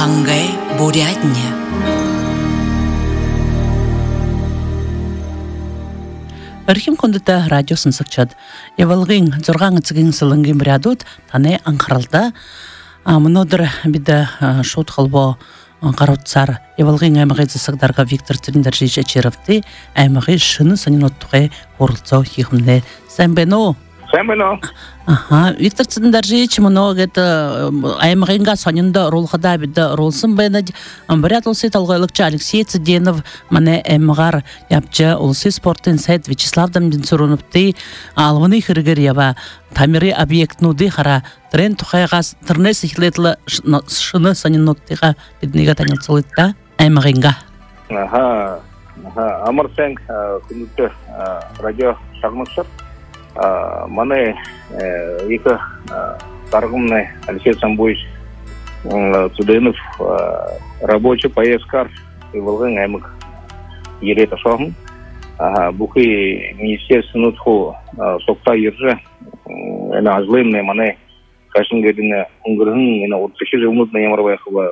Хангай Бурятня. Архим кондыта радио сынсыкчат. Евалгын зорган цыгын сылынгын бирядут таны анқаралда. Мнодыр бида шот халбо қарутсар. Евалгын аймағы зысығдарға Виктор Цириндаржич Ачеровты аймағы шыны санин оттуғай орылцау хихымне. Сәмбено? Сәмбено. Виктор Цириндаржич мұно аймағынға санинда ролғада бида ролсын байна. Бірят олсы талғайлықчы Алексей Циденов мане аймағар япчы олсы спортын сайт Вячеслав Дамдинсуруновты алғыны хіргір яба тамиры объектнуды қара трен тұқайғас тұрны сихлетлі шыны санин оттыға биднеге танилцылытта аймағынға. Амар сәң күнікті радио шағмықшыр. Маны екі тарғымны Алексей Самбуевич Цуденов рабочий поездкар Иволгын аймық ерет ашағын. Бұқы министерствен ұтқу соқта ержі азлымны маны қашын көрдіні ұңғырғын 32 жылмытны ямарбайқыға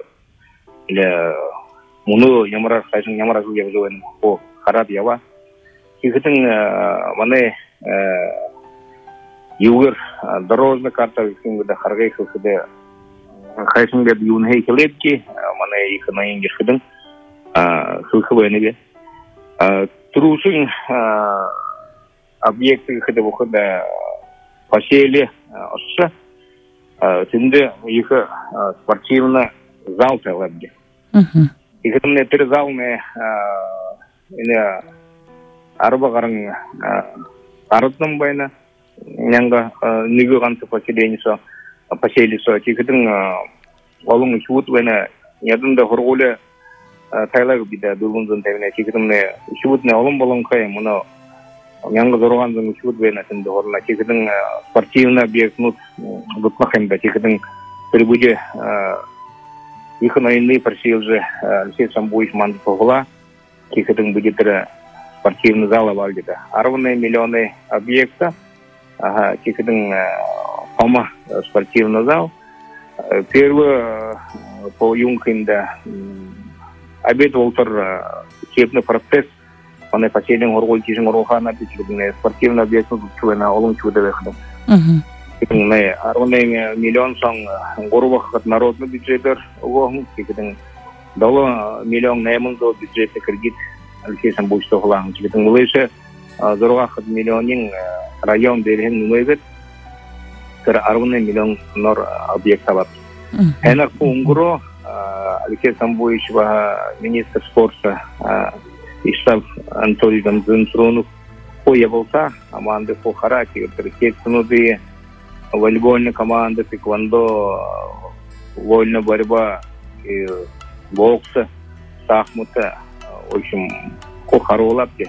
мұны ямарар қашын ямарар жылгев жауын қарат ява. Кекетін маны Югер дорожный карта висингда харгай хылсыда хайсингда юнхей келепки мана их на ингешкидин хылсыбайныге турушин объекты хыда бухада посели осса тинде их спортивный зал целебди ихне тэр залны ине арба гарын арытным байна нянга ниго ганты поселенисо поселисо кикидин олун чуут байна ядында хоргуле тайлаг бида дулунзун тавина кикидинне чуутне олун болонкай муну нянга зорганзын чуут байна тинде хорна кикидин спортивный объектнут бутмахында кикидин прибуде ихнайны просилже Алексей Самбуевич манды погла кикидин будет спортивный зал авалдида. 40 миллионы объекта, кикидин пома спортивный зал. Первый по юнкинда обед волтер кепный процесс, он поселен оргол тижин орохана бичудин спортивный объект чувена олун чудевехда. 40 миллион сон горвах от народный бюджетер огон кикидин дало миллион наймунзо бюджетный кредит. Алексей Самбуевич Тохлан, кикидин улыше зоргах миллионин район берген нумайбет 40 миллион нор объекта бар. Энер пунгро Алексей Самбуевич министр спорта Ишав Анатолий Дамдинсуронов хоя болса команды по характер текстнуды волейбольная команда тэквондо вольная борьба и бокса шахматы в общем кохаролапки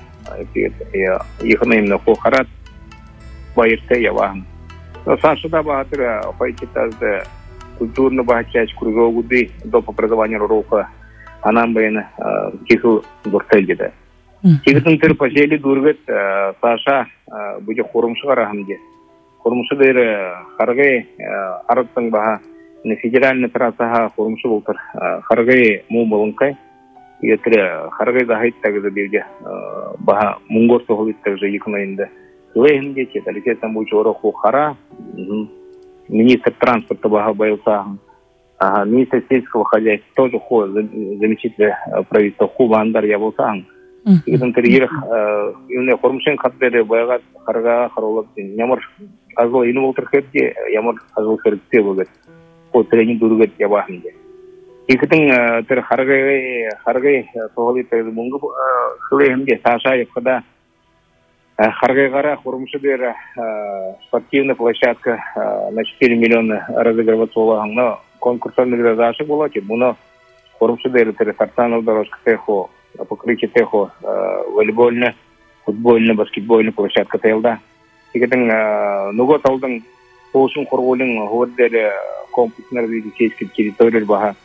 ихна именно кохарат байырта явахан сашуда бахатыра пайчитазда культурно бахачач кругогуды доп образования рока анам байна киху дуртельдеда кихтын тыр посели дургет саша будет хорумшыгарахамде хорумшыдыр харгай арыттың баха федеральный трассаха хорумшы болтыр харгай му болынкай Ятре харгай захайт тагда бирге баха мунгор сохлит также икнайында. Лейнге чет Алексей Самбуевич ороху хара министр транспорта баха байлса. Министр сельского хозяйства тоже хо замечательный правительство Хубандар я болса. Итен терьер именно хормшен хатбере байгат харга харолат ямар азыл ины болтыр хетке ямар азыл хетте бөгөт. О тренинг дургет ябахынде. Икитин тер харгай соғали тер мунгу хлеемге саша япкада харгай гара хурумшы бер спортивная площадка на 4 миллиона разыгрываться болгонно конкурсный разашык болот. Муну хурумшы бер тер сартанов дорожка техо покрытие техо волейбольная, футбольная, баскетбольная площадка телда. Икитин нуго талдың тоушун хорголың гордер комплексный развитие территории баха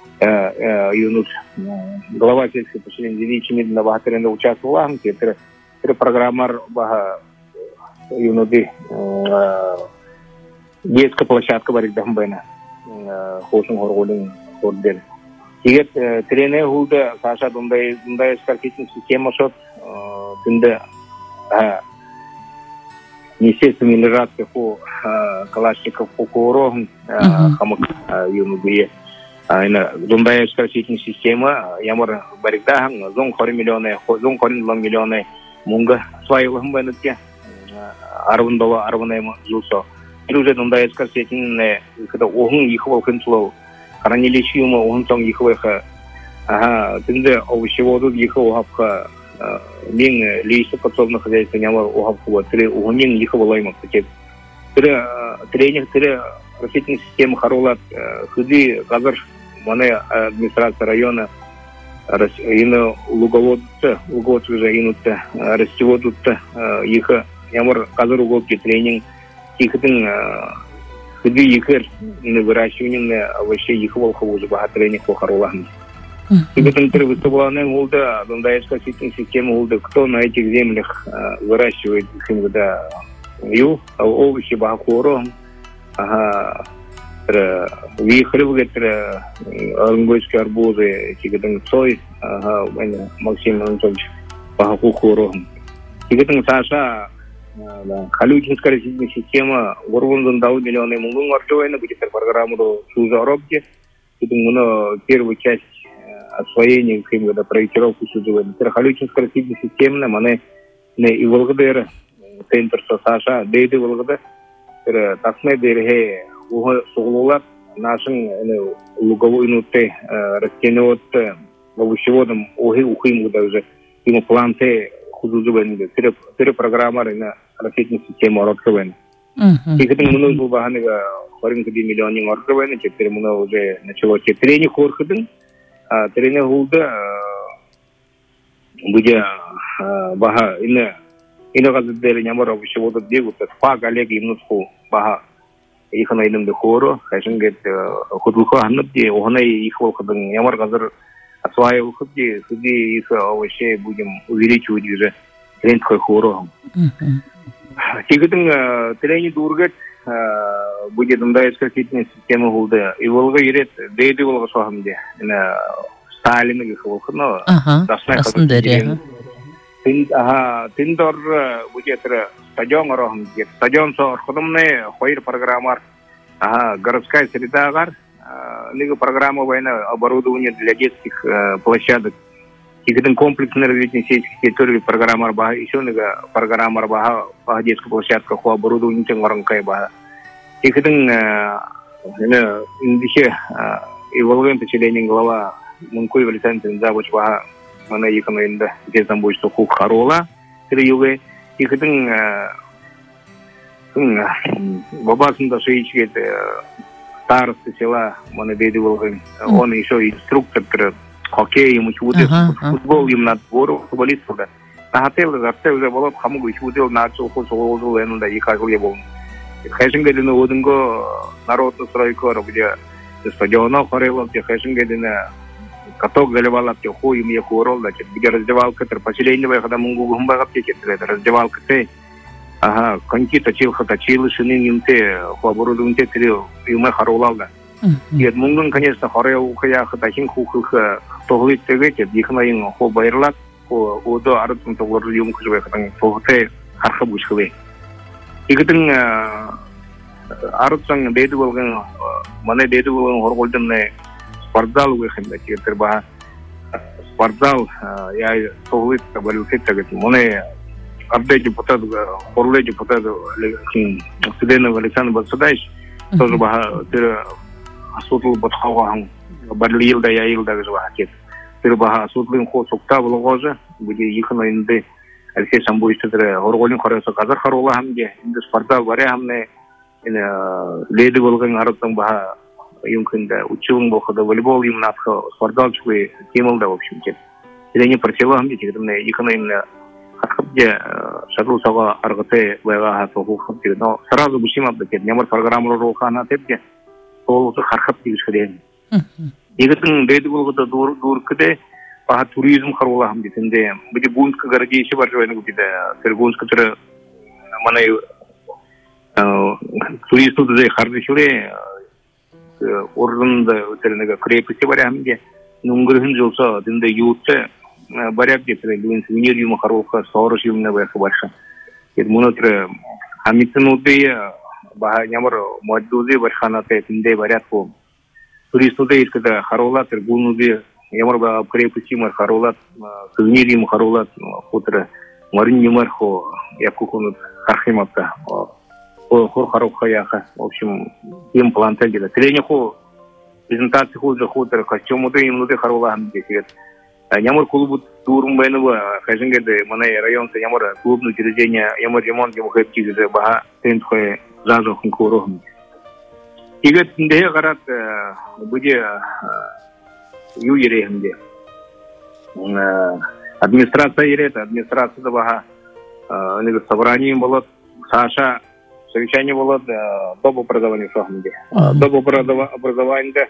юнус глава сельского поселения Девичий медленно бахатеренда участвовал это программар баха юнуды детская площадка барик дамбена хошун хорголин хордер Тигет трене хулда Саша дундай спортивный система шот тында естественно милиратка по Калашников по Курогу хамак юнубие ина дундай спортивный система ямар баригдахан зон 40 миллионы мунга своего хмбенетке $10 арванайм жусо уже дундай спортивный когда огын ихвал контрол хранилищиума онтон ихвеха тында овощеводу ихвал хапха мен лейсы подсобных хозяйств няма ухапхува тре угнин ихвалайма пакет тренер растительной системы харолат худи газар мане администрация района ина луговодцы уже инутта растеводутта иха ямар газар уголки тренинг ихтын худи ихер ина выращивание овощей ихвал хавузу бахатренинг по харолам. И в этом выступление Улда, Дундайская система Улда, кто на этих землях выращивает когда овощи бахакуру, вихры, армгойские арбузы, цой, Максим Анатольевич бахакуру. И в этом Саша Халючинская система Ворвундан дал миллионы мунгун маршевайна, будет программу Сузаробки. Это первая часть освоение когда проектировку сюда Халючинская система мане и Волгодера центр Саша дейди Волгода таксме дерге соглолар нашин луговой нуте растениот овощеводом ухим куда уже ему планте художественный три программа на растительную систему открываем. И когда мы был баханега 40 миллионов открываем, теперь мы уже начало тренинг орхиден. Тренер Гулда будет баха ина газетleri ямар овощевода дегут па коллеги минутку баха их на идем до хору хашин гет худлуха ханнди огнай их волкадын ямар газар осваивал худи их овощей будем увеличивать уже трендхой хору. Тигдин тренинг дургет будет Дундайская система Гулда и Волга ирет дейди Волга сохамде ина Сталин их волхно дасна тиндор будет стадион рохамде стадион со ходомне хоир программар городская среда гар лига программа война оборудование для детских площадок и один комплексное развитие сельских территорий программа баха еще нега программа баха по детской площадке по оборудованию тенгаранкай баха и один индише и волган поселение глава мункой валентин завоч баха мана икана инда где там будет суху харола триюве и один бабасында шеичгет старосты села мана дейди волган он еще инструктор хоккей, футбол им на двору, футболистов. На хотел уже было хаму учудил на цуху сулозу ленда и как я был. Хэшингедина одинго народную стройку, где стадиона хорело, где Хэшингедина каток заливала, где хуй мне хорол, где раздевалка, поселение, когда мунгу гумбага птичек, раздевалка те. Ага, коньки точил, хатачил, шинин им те, оборудование те, и мы хоролалда. Нет, мунгун, конечно, хорел, я хатахин хухуха, тоглит тегете, дихнаин, хо байрлак, хо удо арутун тогор юм хужве, хатан тогте хархабушхве. И гтен арутсан дейдволган, мане дейдволган хорголден спортзал вехенда, терба спортзал, я тоглит табалюхет тегет, мане абде депутат, хорле депутат, студент Александр Батсадаевич, тоже баха Асутлы батхауан барлил да яил да жвахет. Тербаха асутлын хо сукта болгожа буде ихна инде Алексей Самбуевич тетре орголин хораса казар харола хамге инде спортзал баре хамне ина леди болган араттан баха юмкинда училын болхада волейбол имнатха спортзал чуе темал да в общем-то. Ине просила хамге тигдне ихна имна хатхабде шагру сага аргате вайга хату хатти но сразу бушима да ямар программу рохана тепке ол хархап дигишкеден. Игитин дейди болгода дур кеде па туризм харола хам дитинде биде бунска гарагейши бар жойны биде сергунска тер манай туристу де хардишуле ордында өтернеге крепости бар хамге нунгрын жылса динде юутте барят гетре лин сувенир юма харуха сорос юмна баха барша ед монотре хамитнуде баха нямар модузе барханате динде барят ко туристуде искада харолат гунуде ямар ба крепости мар харолат сувенир юма харолат хотре марин юмар хо якукунут хархимата хор харуха яха в общем им плантель где трениху презентация хуже хутор костюмуды имнуды харулаган десет ямар клубу турум бенова хажингеде мане районда ямар клубный учреждение ямар ремонт ему хэптизе баха тентхой жазо хункурохм игет нде гарат буде юерехнде администрация ирет администрация баха неге собрание было Саша совещание было доп. Образования в Шахмаде. Доп. Образование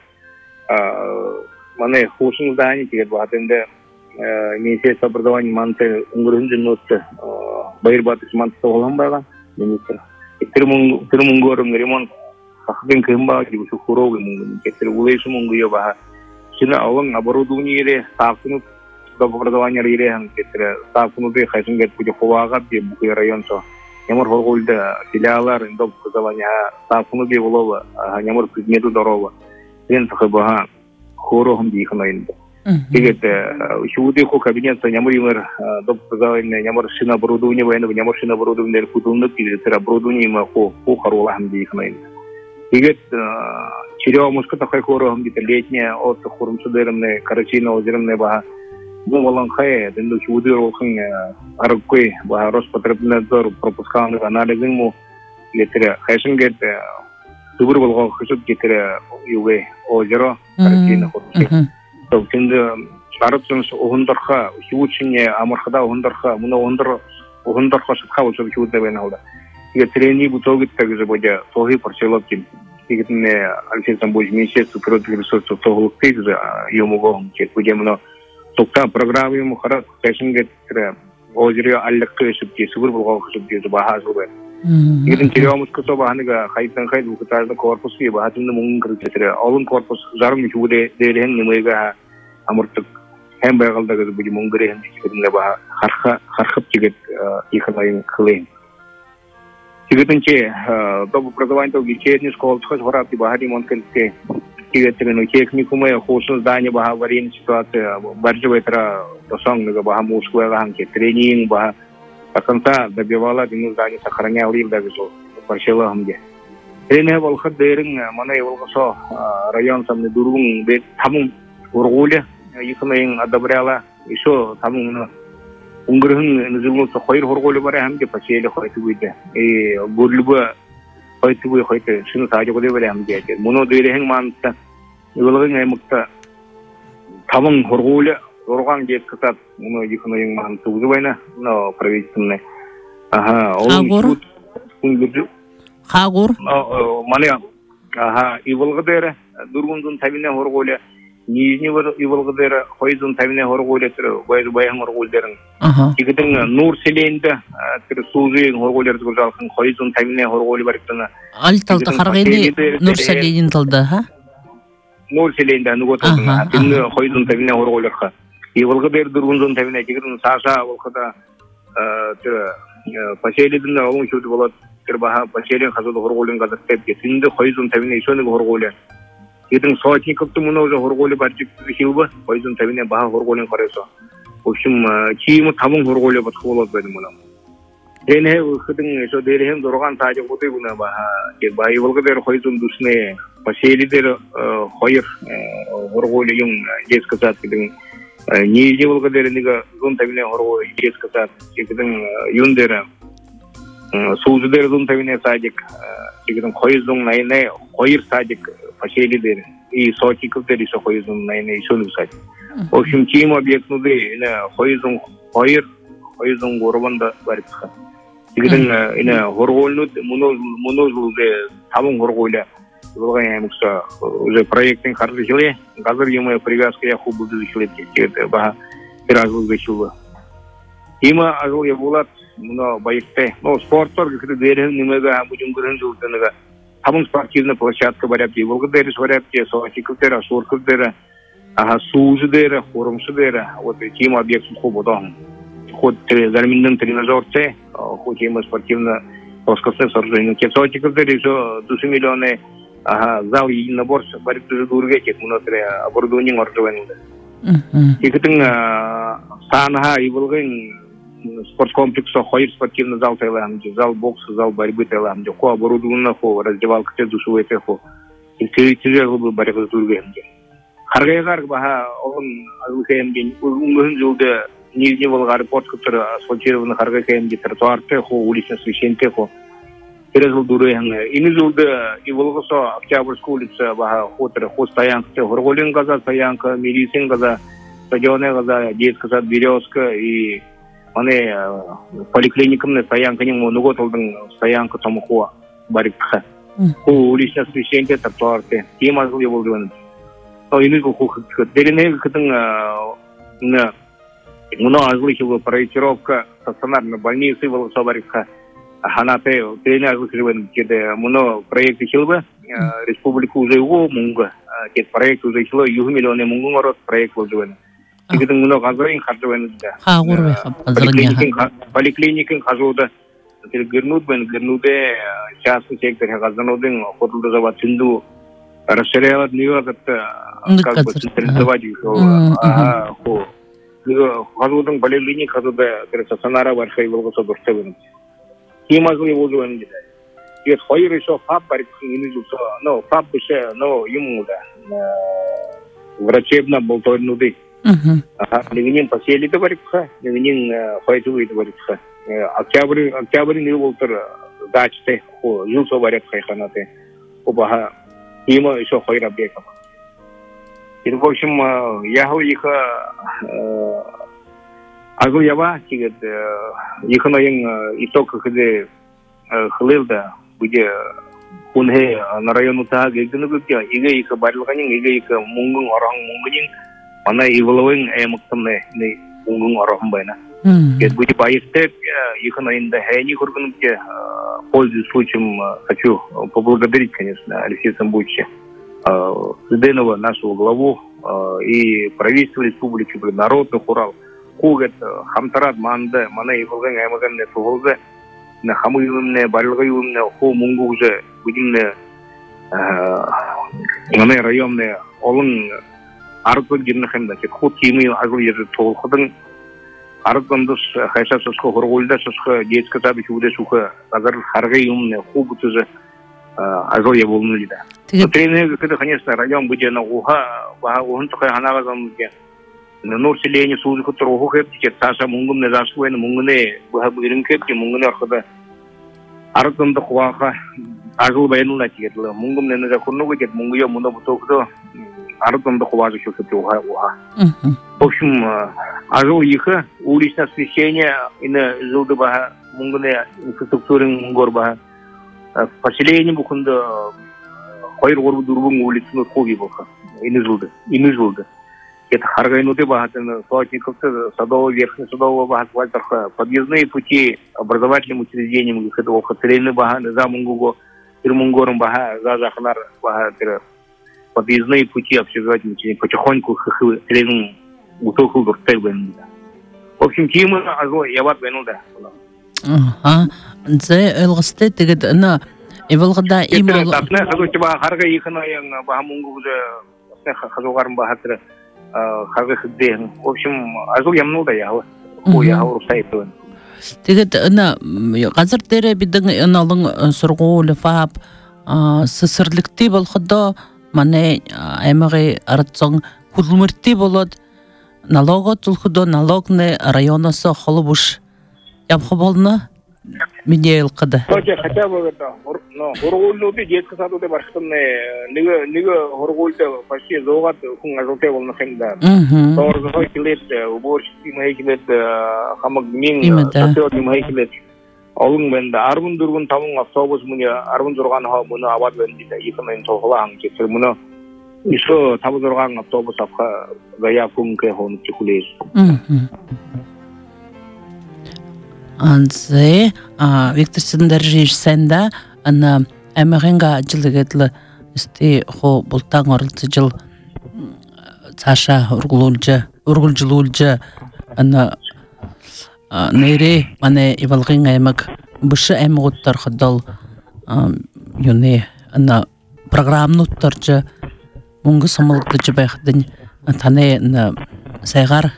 мане хушин здание, тигет батенде Министерство образования манте унгрунжинот байрбатыш манте соголамбага министр. Тирмунгорум ремонт хахбин кемба дибушу хуроги мунгун кетер улейшу мунгуя баха. Шина алан оборудование ставкунут доп. Образования рирехан кетер ставкунуты хайшингет пуди хувага би бухи район со. Ямар холгулда филиалар доп. Образования ставкунуты волова ямар предмету дорова. Ен сахабаха хорохом дихнаинда. Тигет шуди хо кабинет ямар юмер доп. Образования ямар шина оборудование военного ямар шина оборудование кутунда тигет оборудование ма хо харулахом дихнаинда. Тигет черемушка такой хорохом где летняя от хурумсудермне карачина озермне баха. Муваланхае денду шуди ролхан аркой баха Роспотребнадзор пропускал анализму летера хайшингет Субур болгон хушуп кетире юге озеро карачина хорчи. То тинде шарапсынс оғындарха шуучине амархада оғындарха муна оғындарха шатха болса шуутта беналда. Иге трени бутогит также буде тоги парчелоптин. Игетне Алексей Самбуевич министерство природных ресурсов тоглуктей же юмугом чет буде муна токта программа юму харат хайшингет озеро аллакты шупти субур болгон хушупти баха зубе. Игерин черемушка собаныга хайтан хайт букутарда корпусы баатында мунгыр кетире. Алын корпус жарым жууде делен немега амуртук hem байгалдагы буди мунгыр hem дикирне ба хархап тигет ихалайын кылын. Тигетинче доп. Образование тоги четни школ чхос хорапти бахари монкенте тигетину техникумы хошун здание ба аварийная ситуация баржевайтра досангга ба мускуга ханке тренинг ба до конца добивала дину здание сохранял и даже парчела хамге. Тренер волхат дерин мане волгосо район самне дурун бе тамун ургуле ихнаин одобряла еще тамун унгрын низулну сохойр ургуле баре хамге пачеле хойты буйде и гурлуба хойты буй хойты шину сажо годе баре хамге муно дерин манта ಇವಳಗೆ ಮುಕ್ತ тамун ургуле Урган дед катат, ну ихно им ман тугзувайна, но правительственный. Ага, он тут Хагур. Маля. Ага, и волгодера, дургунзун тавине хорголе, нижний и волгодера, хойзун тавине хорголе, байзубайхан хорголдерн. Ага. И катен нур селенда, сузы хорголер згужалхан, хойзун тавине хорголе баритана. Альталда харгели нур селенин талда, ха? Нур селенда, ну вот он, тин хойзун тавине хорголерха. И волгодер дургунзун тавине, тигрн саша волгода, поселидин алун шуд волод. Тербаха поселен хазуд хорголин газаттеп кетинде хойзун тавине ишоны хорголе. Идин сотников тумуна уже хорголе барчик хилба, хойзун тавине баха хорголин каресо. В общем, чииму тамун хорголе батхолот бедимуна. Дене хидин ишо дерехем дурган таажы бутыгуна баха. Кек баи волгодер хойзун дусне поселидер хойр хорголе юм жес казат кидин. Нижний волгодер нига зун тавине хорголе жес казат кидин юндера. Сузудер зун тавине садик, кидин хойзун найне хойр садик поселидер и сотников дер ишо хойзун найне ишону садик. В общем, чиим объектнуды ина хойзун хойр хойзун горбанда баритха. Кидин ина хорголнуд мунозулде тамун хорголя. Волгая мукса уже проектин харжыле, газыр юмы привязка я хубу дышилет кет ба пиразул дышилва. Има ажыл я булат но байкте, но спортор где дерен немного будем говорить там спортивная площадка варяпки, волгодерис варяпки, сотиков дера, сурков дера, суужу дера, хорумшу дера, вот тема объектов хоботон. Ход терминным тренажерце, ход тема спортивно роскошное сооружение. Кецотиков дера еще 2 миллиона зал единоборств, борьбы дургетик, внутри оборудования оружия. И когда санха и волгин спорткомплекса ходит спортивный зал Таиланде, зал бокса, зал борьбы Таиланде, хо оборудовано, хо раздевалка, те душевые техо. И тяжело было борьба с дургетиком. Харгайгар баха он азлыкаемден унгын жылда нижний волгар порт который асфальтированный харгайкаемде тротуар техо уличное освещение техо перезал дурыян ини жылда и волгосо Октябрьская улица баха хотер хо стоянка те горголин газа стоянка милицин газа стадионная газа детский сад Березка и ане поликлиникамная стоянка не нуготолдың стоянка тамухо барикха хо уличное освещение тротуар те тем азл еволдыван ini kok dari nih keteng na муно азлыхило проектировка стационарной больницы в Соборевка ханате тренер азлыхивен кеде муно проекты хилба республику уже его мунга кед проект уже хило 1 миллион мунгу народ проект уже кеде муно газрын хажвен да хагурбе поликлиникин хажуда гернуд бен гернуде частный сектор газанодын хотулда завод синду расширяют нее как бы централизовать их газудың поликлиник газуда стационара баршай волгосо дуртевен кимазлы его жуан ет хойр еще фаб барик инизуса но фаб беше но ему да врачебно болтойнуды негенин поселиде барикха негенин хойтуиде барикха октябрь не болтыр дачте хо юсо барик хайханате обаха има еще хойр объектов. И в общем, я их агуява, тигет, их наен итог, где хлебда, где унhe на району тага, где ну где, иге их барилганин, иге их мунгун orang мунгунин, mana иволовин эмактамне не мунгун orang байна. Где будет поездек, их наен да хени кургун где, пользуясь случаем, хочу поблагодарить, конечно, Алексея Самбуча. Сденова, нашего главу и правительства республики, народных Урал, Кугет, Хамтарат, Манда, Мана и Волган, Аймаган, Туголзе, на Хамуевне, Барилгаювне, Хо Мунгу уже, Будимне, Мане районне, Олон, Аргон Гирнахенда, Хот Кими, Агуежи Толходен, Аргондус, Хайша Соско, Горгольда, Соско, детская табич, Уде Суха, Азар Харгаюмне, Хубутуже, Азоя Волнулида. Тренинг, это, конечно, район, где на уха, он такой аналогом, где на население служит, который ухает, Саша Мунгум не зашло, на Мунгуне, Бухабиринке, Мунгуне, Архада, Аркан Дахуаха, Азул Байнула, Мунгум не законно, где Мунгуя Мунабутокто, Аркан Дахуаза, что ты уха. В общем, Азул Иха, уличное освещение, и на Зулдабаха, Мунгуне, инфраструктуры Мунгорбаха, поселение Бухунда, Хойр гору дурбун улицу хоги боха. Инизулда. Это Харгайнуты бахатен, Сотниковцы, Садово, Верхний Садово, Бахат, Вальтерха, подъездные пути образовательным учреждениям, Хедова, Хацелейный Бахат, за Мунгуго, Ирмунгором Баха, за Захнар Бахат, подъездные пути общежитательным учреждениям, потихоньку Хацелейным утокл Дуртельбен. В общем, тема азо яват бенуда. Зе элгасте тегет на Иволгада имал. Тапне хазучба харга ихнаян бахамунгу уже хазугарм бахатра харга хидден. В общем, азу ямнуда ява. Я урсайтын. Тегет на газар тере биден аналың сургул фаб сысырлыкты болгондо мане эмери арцон хулмурти болот налого тулхудо налогны районосо холубуш ямхоболна Минейл када. Хотя бы это, но горгулды детский садуде бархтанне, нига горгулды почти зогат хунгаруте волна хенда. Торзой килет, уборщики мои килет, хамак мин, сосед мои килет. Олун менда арбун дургун тамун автобус муня арбун дурган ха муна ават бендида икамен тоглаан кесер муна ишо табу дурган автобус авха гая кунке хон чухулес. Анзе Виктор Сидоржевич сенда ана эмеренга жилгетле исти хо бултан орлцы жыл цаша ургулжулулжа ана нере мане ивалгын аймак бышы аймагыттар хадал юне ана программнуттаржа мунгу самалыкты байхдын тане на сайгар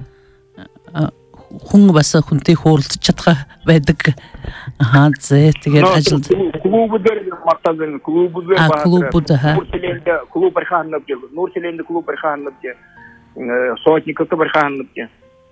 хунг баса хунти хорлт чатга байдык зе деген ажыл клубудар мактагын клубудар клуб барханып же Нурселенде клуб барханып же сотников барханып же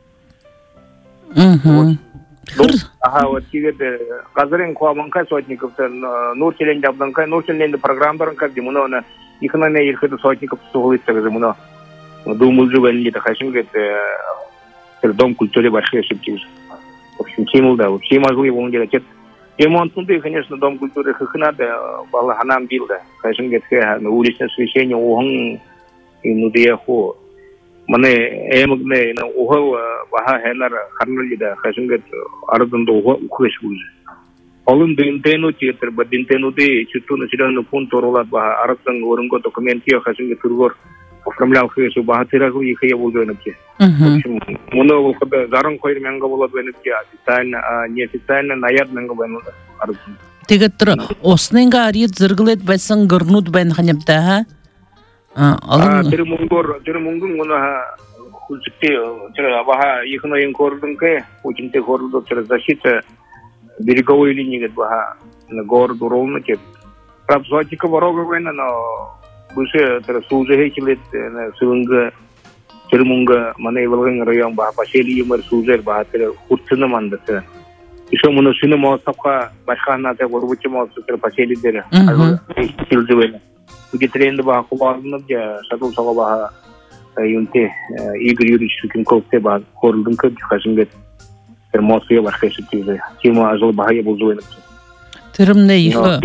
вот тигерде газырын куаманка сотниковтан Нурселенде абданка Нурселенде программаларын как демуна экономия ирхеде сотников сугылыйт демуна думал же венли та хашим гет дом культуры большие ошибки. В общем, тему да, все могли его делать. Ремонт, конечно, дом культуры хахнада, балаханам билда. Хашим гет уличное освещение, угон и нудеяху. Мане эмгне на угол баха хенар харналида. Хашим гет арданда угол ухешбуз. Олун динтену тиетер, бадинтену де чуту населенный пункт оролат баха ардан орынго документия хашим гет тургор. Оформлял хейсу бахатырагу и хейвул венепке. В общем, много когда заран койр менга было венепке, официально, а неофициально наяд менга венуда. Тегеттер осненга арит зыргылет байсан гырнут бен ханепта ха. Термунгун гона хулчте тера баха ихно ин кордунке, учинте кордо тера защита береговой линии гет баха на городу ровноке. Прапсотика ворога вена, но Буше tersuze hilet sunga termunga mana ibalgang rayong bah paseli yumar suzer bah ter kurtsuna mandata iso mono sunu mo sapka bashkhana te gorbuche mo ter paseli der alo siljuwen ugi trend bah kubarnab ja sadul sawa bah yunte igri yuri shukin kokte bah korldun ka khashinget ter mo suya bashkhe shutize kima azol bah ya bulzuwen Термне иха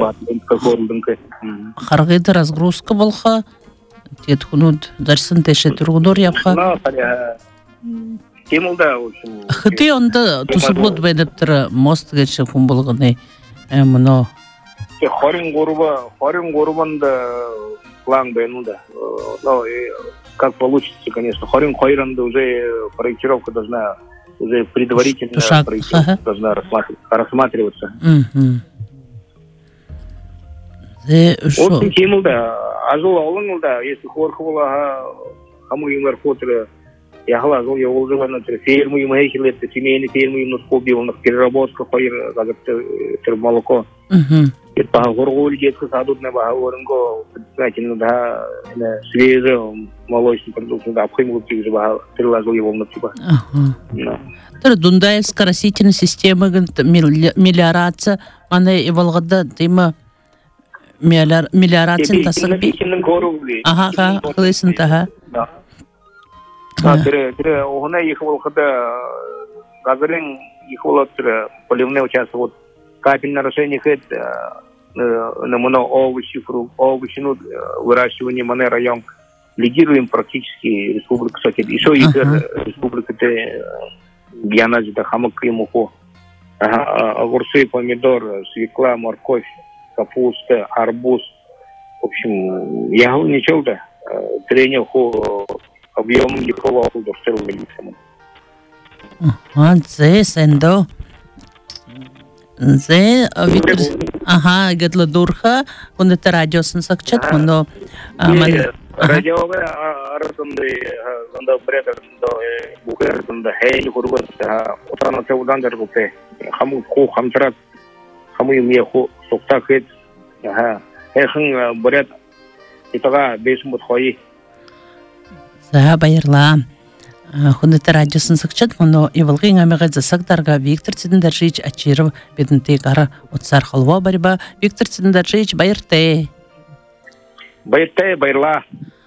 харгыды разгрузка болха тет хунуд дарсын теше тургунор япха темулда в общем хыты онда тусублот бедептер мост гече кумбулгыны мно хорин горбанда план бенуда но как получится конечно хорин койранда уже проектировка должна уже предварительно должна рассматриваться. Вот тему да, азул аулын да, если хорхула хаму юмер фотре, я глазу я уже на ферму ему хилет, семейный ферму ему скобил на переработку койр, как это молоко. Это горгуль детка садут на багорнго, предприятие да, свежее молочный продукт, да, обхимут их же баг, перелазу его на типа. Тэр Дундаевская растительная система мелиорация, она и Волгода, тема мелиорация тасырби. Ага, хлысын таха. Да. Тире, огна их Волгода, газарин их Волгода, поливные участки, вот капельное решение хэт, на моно овощи, выращивание моне район, лидируем практически республика Сочи. Еще и республика Гьянази, да, хамак и мухо. Огурцы, помидор, свекла, морковь, капуста, арбуз. В общем, я ничего, да. Тренер объем никого до целого лица. Зе, сендо. Зе, Виктор. Ага, гетла дурха. Он это радиосын сакчат, но... Радио арасынды анда бредер букер анда хей курган отана таудан дер бупе хаму ко хамтрат хаму юмия хо соктакет эхин бред итага бесмут хой за байрла хунда радиосын сакчат но ивалгын амага засагдарга Виктор Цидендаржич Ачиров беднте кара отсар халва барба Виктор Цидендаржич байрте байрла